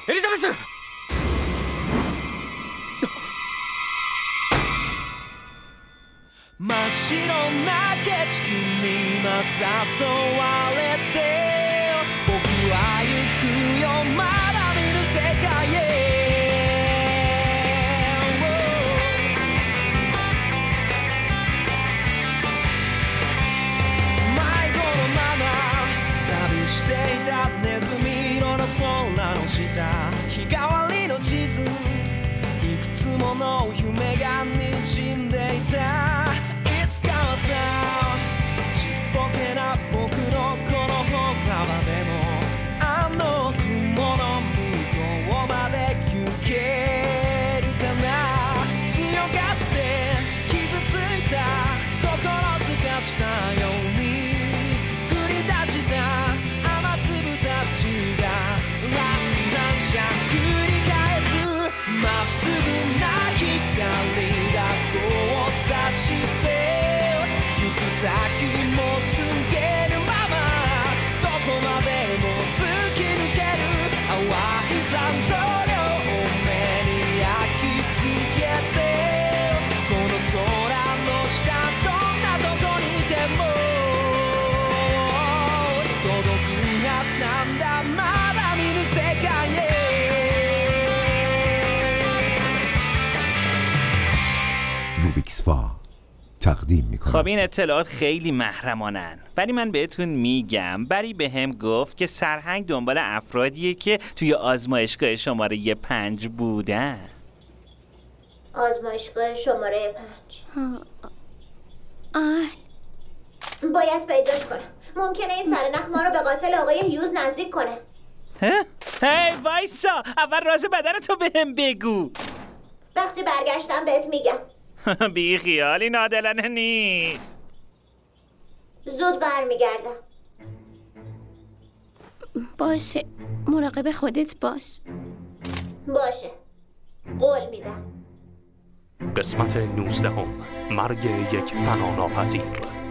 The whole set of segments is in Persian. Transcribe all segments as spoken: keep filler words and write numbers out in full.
エリザベス！真っ白な景色に今誘われて僕は行くよまだ見ぬ世界へ迷子のまま旅していたネズミ色の空の下日替わりの地図いくつもの夢が滲んでいたちっぽけな僕のこの歩幅でもあの雲の向こうまで行けるかな強がって傷ついた心すかしたように降り出した雨粒たちがランランシャ繰り返すまっすぐな光が交差して先もつけるままどこまでも突き抜ける淡い残像量を目に焼き付けてこの空の下どんなとこにいても届くはずなんだまだ見ぬ世界へ روبیکس فا تقدیم میکنم. خب این اطلاعات خیلی محرمانن ولی من بهتون میگم بری به هم گفت که سرهنگ دنبال افرادیه که توی آزمایشگاه شماره پنج بودن. آزمایشگاه شماره پنج آه باید پیداش کنم. ممکنه این سرنخ ما رو به قاتل آقای هیوز نزدیک کنه. هی وایسا اول راز بدنتو به هم بگو. وقتی برگشتم بهت میگم. بی خیالی نادلانه نیست. زود برمیگردم. باشه مراقب خودت باش. باشه قول میدم. قسمت نوزدهم مرگ یک فناناپذیر.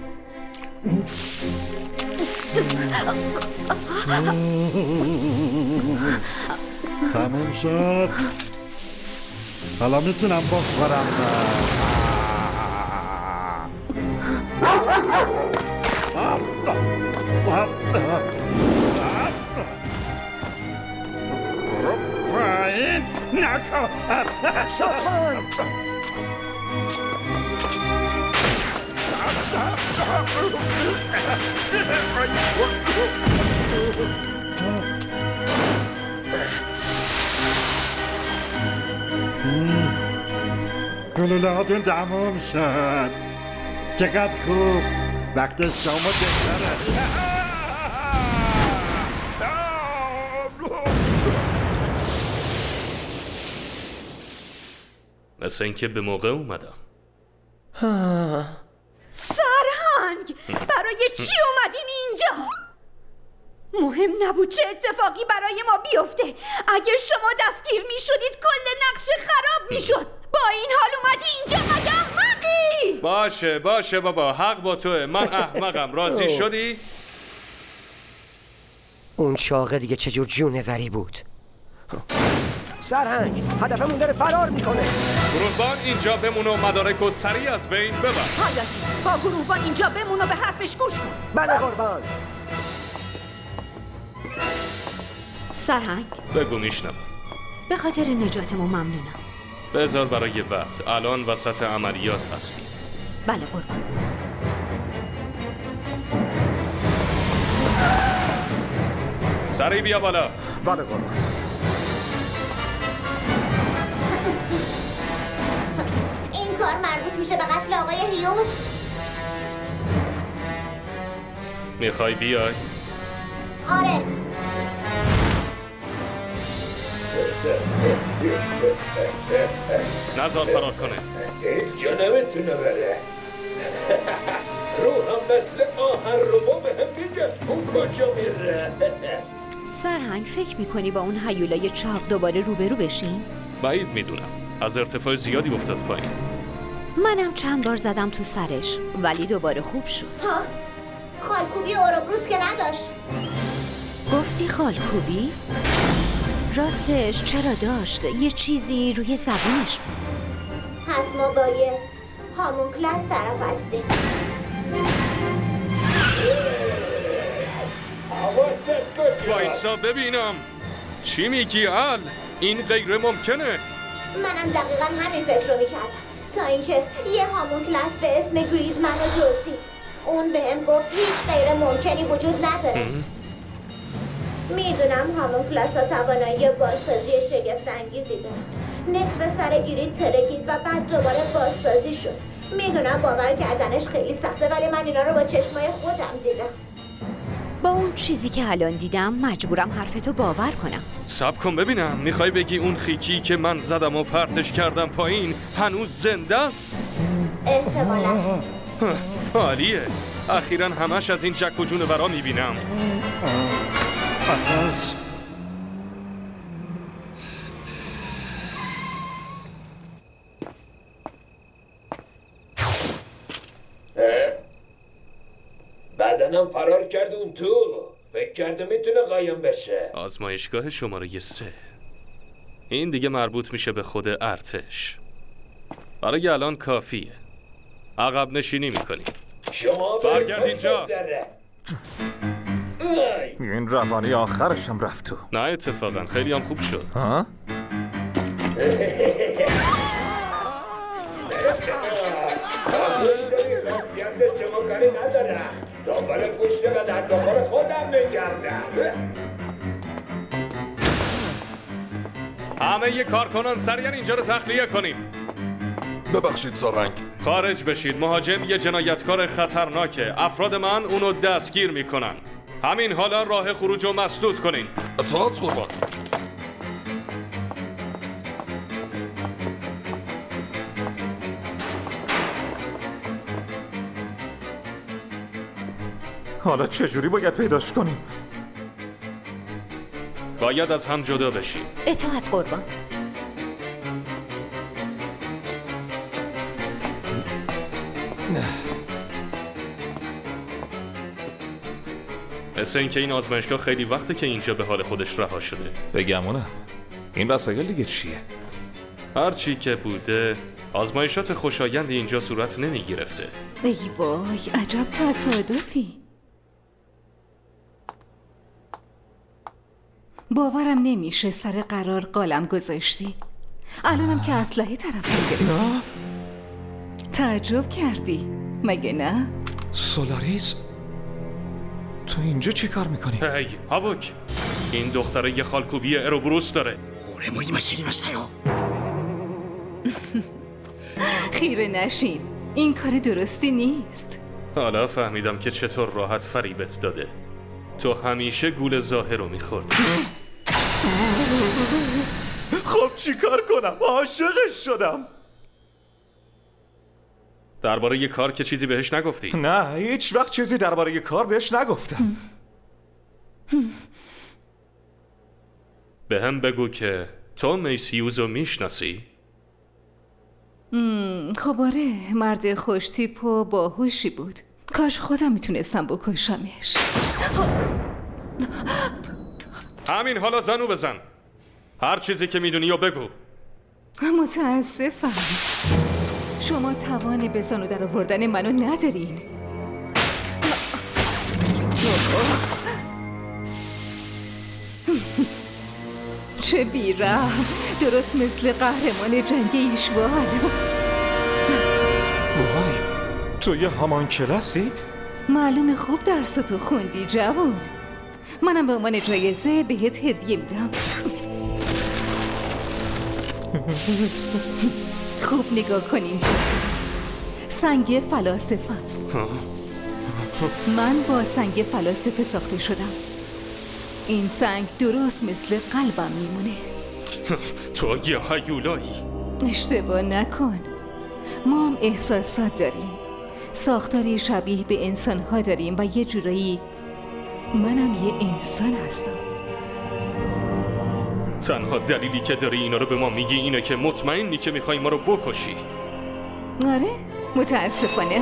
تموم شد. حالا میتونم بخورم. پایین نکن سلطان گلوله هاتون تموم شد. چقدر خوب. وقت شما بهتره. مثل اینکه به موقع اومدم. سرهنگ برای چی اومدین اینجا؟ مهم نبود چه اتفاقی برای ما بیفته. اگه شما دستگیر می شدید کل نقشه خراب می شد. با این حال اومدی اینجا مگه احمقی؟ باشه باشه بابا حق با توه. من احمقم. راضی شدی؟ اون چاقه دیگه چجور جونوری بود. سرهنگ هدفمون داره فرار میکنه. گروهبان اینجا بمون و مدارک و سریع از بین ببر. حیاتی با گروهبان اینجا بمون و به حرفش گوش کن. بله قربان. سرهنگ بگو میشنم. به خاطر نجاتمون ممنونم. بذار برای بعد. الان وسط عملیات هستیم. بله قربان. سریع بیا بالا. بله قربان. این کار مربوط میشه به قتل آقای هیوز؟ میخوای بیای؟ آره. نزار فرار کنه. اینجا نمیتونه بره. روحم مثل آهن رو با به هم میگه اون کجا میره. سرهنگ فکر میکنی با اون هیولای چاق دوباره روبرو بشین؟ بعید میدونم. از ارتفاع زیادی افتاد پایین. منم چند بار زدم تو سرش ولی دوباره خوب شد. ها خالکوبی اوروبروس که نداشت. گفتی خالکوبی؟ راستش چرا داشت؟ یه چیزی روی زبونش بود. پس ما با یه هامونکلاس طرف هستیم. وایسا ببینم چی میگی ال؟ این غیر ممکنه. منم دقیقا همین فکر رو میکردم تا اینکه یه هامونکلاس به اسم گرید منو دزدید. اون بهم گفت هیچ غیر ممکنی وجود نداره. میدونم هامونکلاس ها توانایی بازسازی شگفت انگیزی دارن. نصف سر گرید ترکید و بعد دوباره بازسازی شد. میدونم باور کردنش خیلی سخته ولی من اینا رو با چشمای خودم دیدم. با اون چیزی که الان دیدم مجبورم حرفتو باور کنم. صبر کن ببینم، میخوای بگی اون خیکی که من زدم و پرتش کردم پایین هنوز زنده است؟ احتمالا. عالیه. اخیراً همش از این جک و جونورا میبینم. بدنم فرار کرد اون تو. فکر کرده میتونه قایم بشه. آزمایشگاه شماره سه. این دیگه مربوط میشه به خود ارتش. برای الان کافیه. عقب نشینی میکنی. شما برگرد اینجا. این روانی آخرش هم رفت تو. نه اتفاقا خیلی هم خوب شد. ها؟ شما کاری ندارم. دنبال گوشت و در دنبال خودم میگردم. همه یه کارکنان سریعا اینجا رو تخلیه کنین. ببخشید زارنگ. خارج بشید. مهاجم یه جنایتکار خطرناکه. افراد من اونو دستگیر میکنن. همین حالا راه خروج رو مسدود کنین. اطاعت قربان. حالا چجوری باید پیداش کنیم؟ باید از هم جدا بشیم. اطاعت قربان. مثل اینکه این آزمایشگاه خیلی وقته که اینجا به حال خودش رها شده. بگمونم این وسایل دیگه چیه؟ هر چی که بوده آزمایشات خوشایند اینجا صورت نمی گرفته. ای وای عجب تصادفی. باورم نمیشه سر قرار قالم گذاشتی. الانم که اسلحه طرفم گرفتی. تعجب کردی مگه نه؟ سولاریس تو اینجا چی کار میکنی؟ هی هاوک، این دختره یه خالکوبی اروبروس داره. خیره نشین، این کار درستی نیست. حالا فهمیدم که چطور راحت فریبت داده. تو همیشه گول ظاهر رو میخورد. خب چی کار کنم؟ عاشقش شدم. درباره یه کار که چیزی بهش نگفتی؟ نه هیچ وقت چیزی درباره یه کار بهش نگفتم. به هم بگو که تو میس هیوز رو میشناسی؟ خب آره، مرد خوش تیپ و باهوشی بود. کاش خودم میتونستم بکشمش. همین حالا زنو بزن. هر چیزی که میدونی یا بگو. متاسفم شما توان به زانو در آوردن منو ندارین. چه بیرحم، درست مثل قهرمان جنگ ایشوال. وای تو یه همان کلاسی؟ معلومه خوب درستو خوندی جوان. منم به عنوان جایزه بهت هدیه میدم. خوب نگاه کنین دوستان، سنگ فلاسفه است. من با سنگ فلاسفه ساخته شدم. این سنگ درست مثل قلبم میمونه. تو یه هیولایی. اشتباه نکن، ما هم احساسات داریم، ساختاری شبیه به انسان‌ها داریم و یه جورایی منم یه انسان هستم. تنها دلیلی که داری اینا رو به ما میگی اینه که مطمئنی که میخوای ما رو بکشی. آره متاسفانه.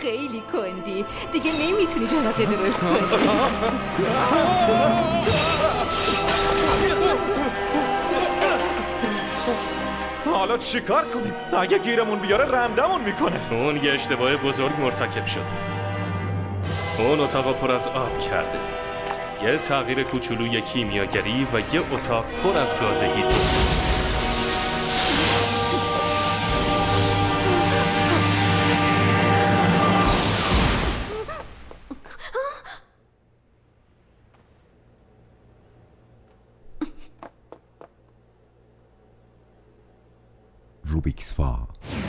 خیلی کندی. دیگه نمیتونی جرقه درست کنی. حالا چیکار کنیم؟ اگه گیرمون بیاره رندمون میکنه. اون یه اشتباه بزرگ مرتکب شد. اون اتاق پر از آب کرده. یه تغییر کوچولوی کیمیاگری و یه اتاق پر از گاز هیدروژن. روبیکس فا.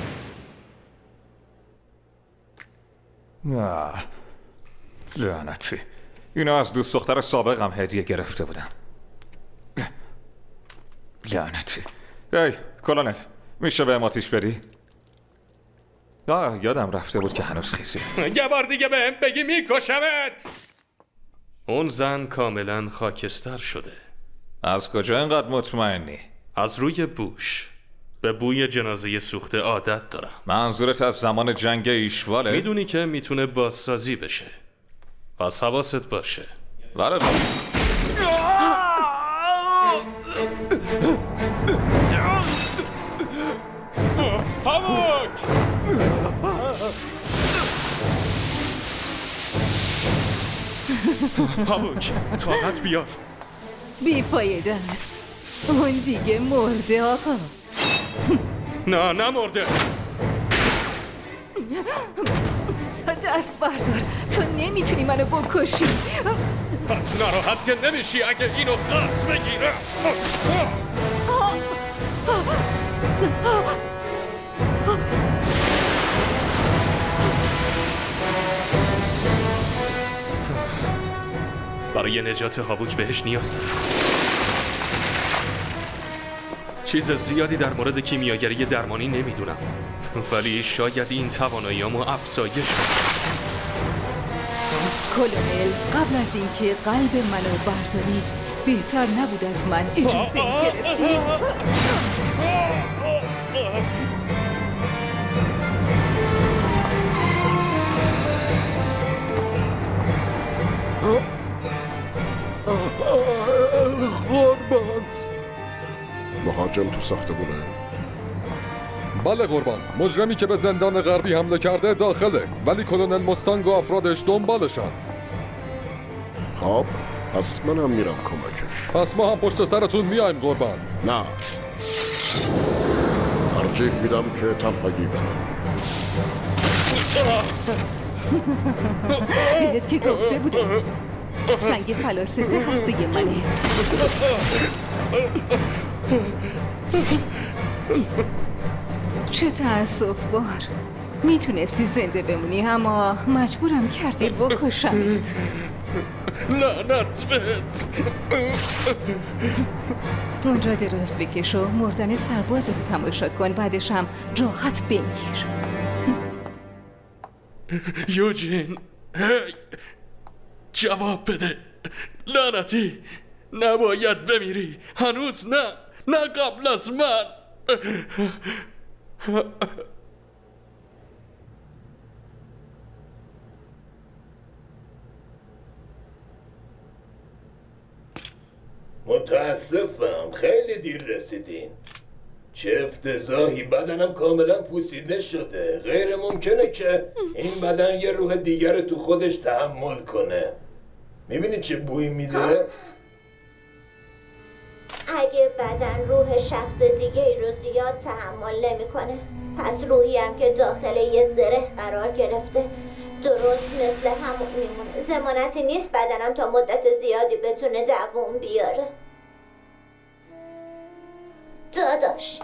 آه. لعنتی. اینو از دوست دختر سابقم هدیه گرفته بودم. لعنتی. ای کلونل، میشه به آتیش بدی؟ آه یادم رفته بود که هنوز خیسی. یه بار دیگه بهم بگی میکشمت. اون زن کاملا خاکستر شده. از کجا اینقدر مطمئنی؟ از روی بوش. به بوی جنازه سوخته عادت دارم. منظورت از زمان جنگ ایشواله؟ میدونی که میتونه بازسازی بشه. پس حواست باشه. بله بله. هاوک! هاوک طاقت بیار. بی‌فایده است. اون دیگه مرده آقا. نه نه مرده. دست بردار، تو نمیتونی منو بکشی. پس ناراحت که نمیشی اگه اینو قرص بگیره. برای نجات هاوک بهش نیاز دارم. چیز زیادی در مورد کیمیاگری درمانی نمیدونم، ولی شاید این تواناییامو افزایش بدم. کلونل، قبل از اینکه قلب منو برداری بهتر نبود از من اجازه گرفتی؟ قربان مهاجم تو ساختمونه. بله قربان، مجرمی که به زندان غربی حمله کرده داخله، ولی کلونل مستانگ و افرادش دنبالشن. خب پس منم میرم کمکش. پس ما هم پشت سرتون میایم قربان. نه، ترجیح میدم که تنهایی برم. بهت که گفته بودم سنگ فلاسفه هسته منه. چه تأسف بار. میتونستی زنده بمونی اما مجبورم کردی بکشمت. لعنت بهت. اون را دراز بکش و مردن سربازتو تماشا کن، بعدش هم راحت بمیر. یوجین، هی جواب بده. لعنتی، نباید بمیری. هنوز نه، نه قبل از من. متاسفم، خیلی دیر رسیدین. چه افتضاحی، بدنم کاملا پوسیده شده. غیر ممکنه که این بدن یه روح دیگر تو خودش تحمل کنه. میبینید چه بویی میده؟ اگه بدن روح شخص دیگه ای رو زیاد تحمل نمیکنه، پس روحی هم که داخل یه زره قرار گرفته درست مثل همون میمونه. ضمانتی نیست بدنم تا مدت زیادی بتونه دووم بیاره. داداش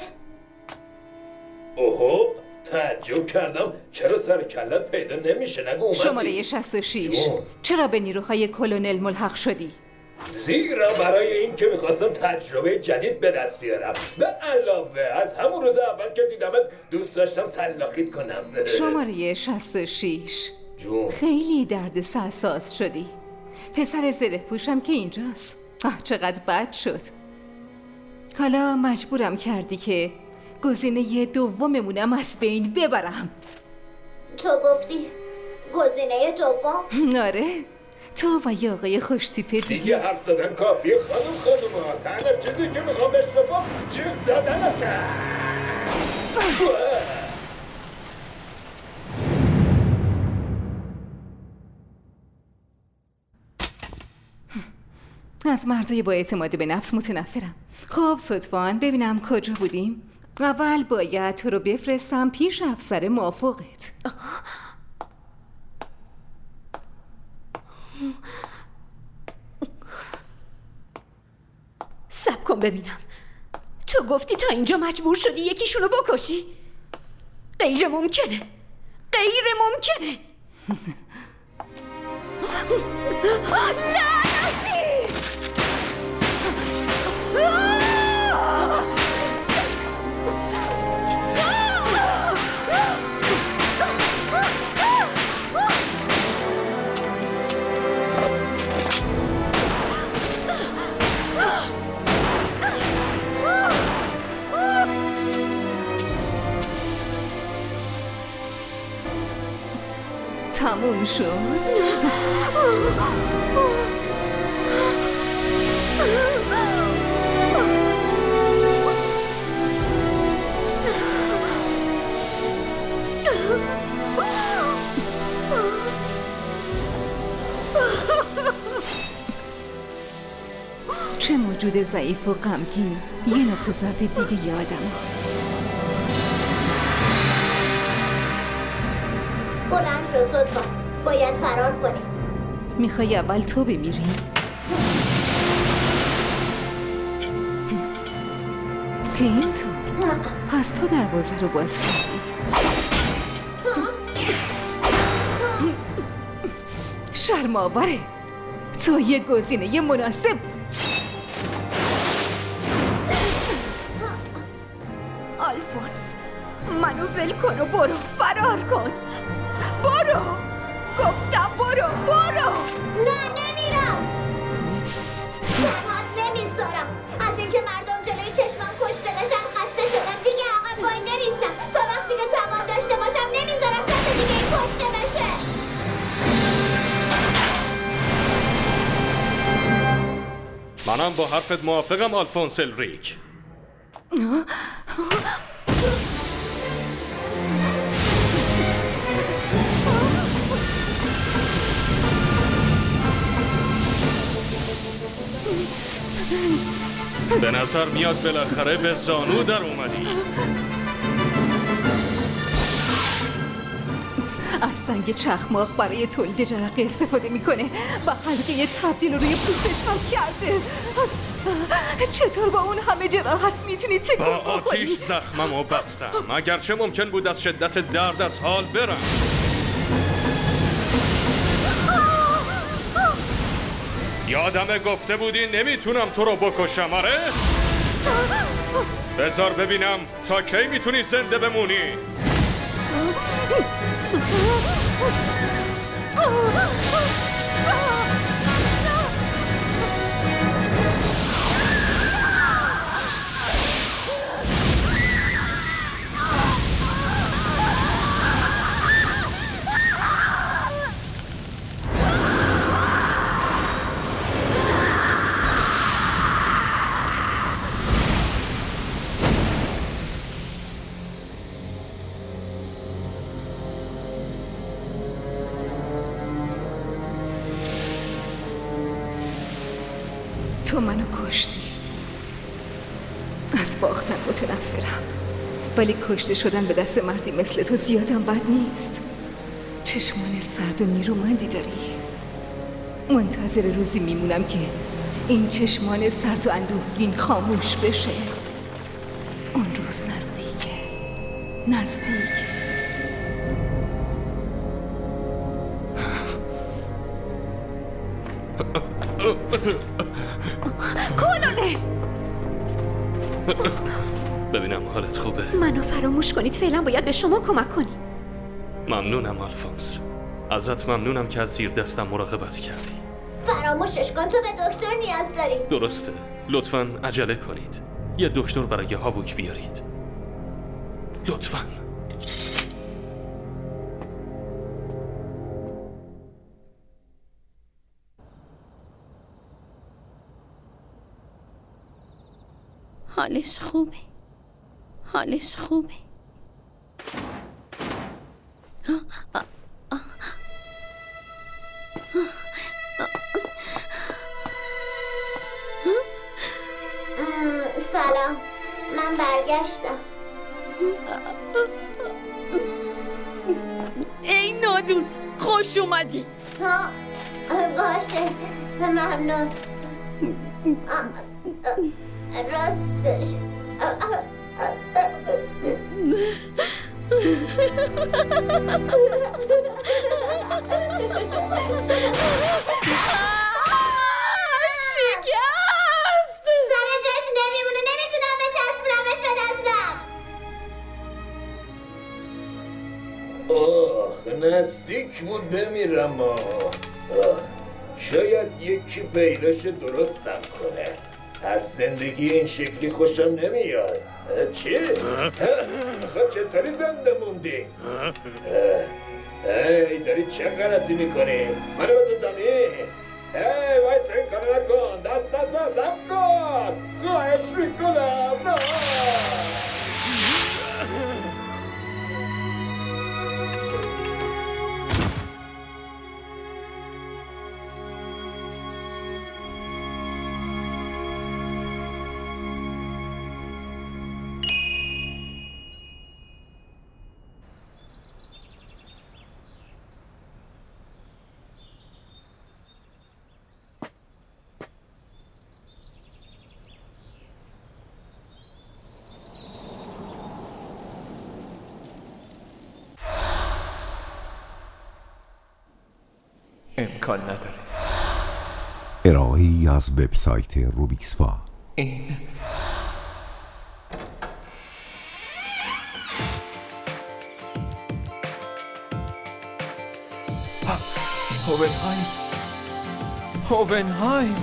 اوهو، تعجب کردم چرا سر کلت پیدا نمیشه. نگو اومدی؟ شماره شصت و شش. چرا به نیروهای کلونل ملحق شدی؟ زیرا برای این که میخواستم تجربه جدید به دست بیارم. به علاوه از همون روز اول که دیدمت دوست داشتم سلاخیت کنم. شماره شصت و شش. جون خیلی درد سرساز شدی. پسر زره پوشم که اینجاست. آه چقدر بد شد. حالا مجبورم کردی که گزینه دوممونم از بین ببرم. تو گفتی گزینه دوم. آره تو و یه آقای خوشتیپه دیگه. دیگه حرف زدن کافیه خانم خانوما. تنها چیزی که میخوام بشنفم جیغ زدنته. از مردای با اعتماد به نفس متنفرم. خب صدفان ببینم کجا بودیم؟ اول باید تو رو بفرستم پیش افسر موافقت. صبر کن ببینم. تو گفتی تا اینجا مجبور شدی یکیشونو بکشی؟ غیر ممکنه. غیر ممکنه. لعنتی! تموم شد. چه موجود ضعیف و غمگین. یه نقطه ضعف دیگه یادم. بلند شو صدفان، باید فرار کنی. میخوای اول تو بمیری؟ که اینطور پس تو دروازه رو باز کردی. شرم‌آوره. تو یه گزینه مناسب. آلفونس منو ول کن و برو. فرار کن. برو. گفتم برو. برو. نه نمیرم. تنهات نمیذارم. از اینکه مردم جلوی چشمم کشته بشن خسته شدم. دیگه عقب وای نمیستم. تا وقتی که توان داشته باشم نمیذارم کسی دیگه این کشته بشه. منم با حرفت موافقم آلفونس الریک. به نظر میاد بالاخره به زانو در اومدی. از سنگ چخماق برای تولید جرقه استفاده میکنه و حلقه تبدیل روی پوستش هم کرده. چطور با اون همه جراحت میتونی تکون با بخوری؟ آتیش زخممو بستم، اگرچه ممکن بود از شدت درد از حال برم. یادمه گفته بودی نمیتونم تو رو بکشم. آره؟ بذار ببینم تا کی میتونی زنده بمونی. تو منو کشتی. از باختن متنفرم، ولی کشته شدن به دست مردی مثل تو زیادم بد نیست. چشمان سرد و نیرومندی داری. منتظر روزی میمونم که این چشمان سرد و اندوهگین خاموش بشه. اون روز نزدیکه. نزدیک. کلونل ببینم حالت خوبه. منو فراموش کنید، فعلا باید به شما کمک کنیم. ممنونم آلفونس، ازت ممنونم که از زیر دستم مراقبت کردی. فراموشش کن، تو به دکتر نیاز داری. درسته، لطفاً عجله کنید، یه دکتر برای هاووک بیارید لطفاً. حالش خوبه، حالش خوبه. سلام، من برگشتم. ای نادون، خوش اومدی. ها باشه، ممنون. راستش شکست. سر جاش نمیمونه، نمیتونم بچسبونمش به دستم. آخ نزدیک بود بمیرم. آه. شاید یکی پیداش درستم کنه. از زندگی این شکلی خوشم نمیاد. چی؟ خب چطوری زنده موندی؟ ای داری چه غلطی میکنی؟ منو بذار زمین. ای وایسا این کارو نکن. دست نزن، صبر کن. خواهش میکنم. نه امکان نداره. ارائه‌ای از وبسایت روبیکس فا. این هوونهایم هوونهایم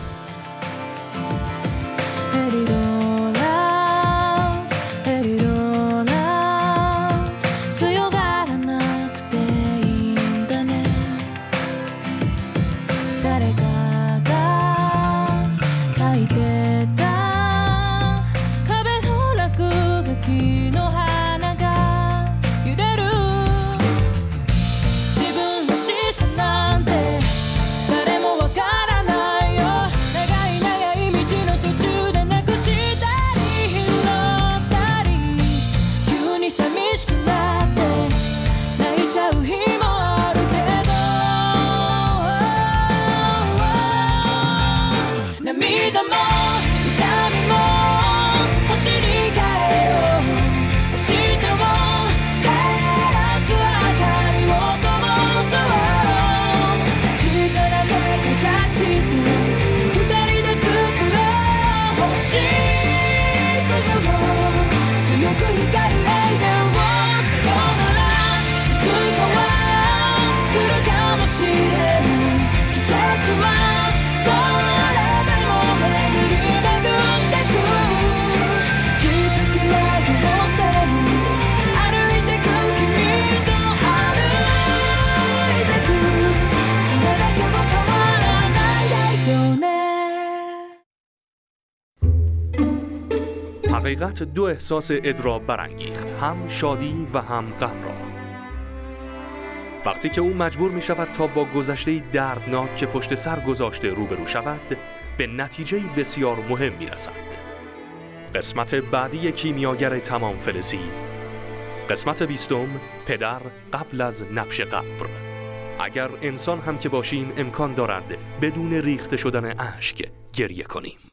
حقیقت دو احساس اضطراب برانگیخت، هم شادی و هم غم را. وقتی که او مجبور می شود تا با گذشته دردناک که پشت سر گذاشته روبرو شود، به نتیجه بسیار مهم می رسد. قسمت بعدی کیمیاگر تمام فلزی، قسمت بیستم، پدر قبل از نبش قبر. اگر انسان هم که باشیم امکان دارد بدون ریخته شدن اشک گریه کنیم.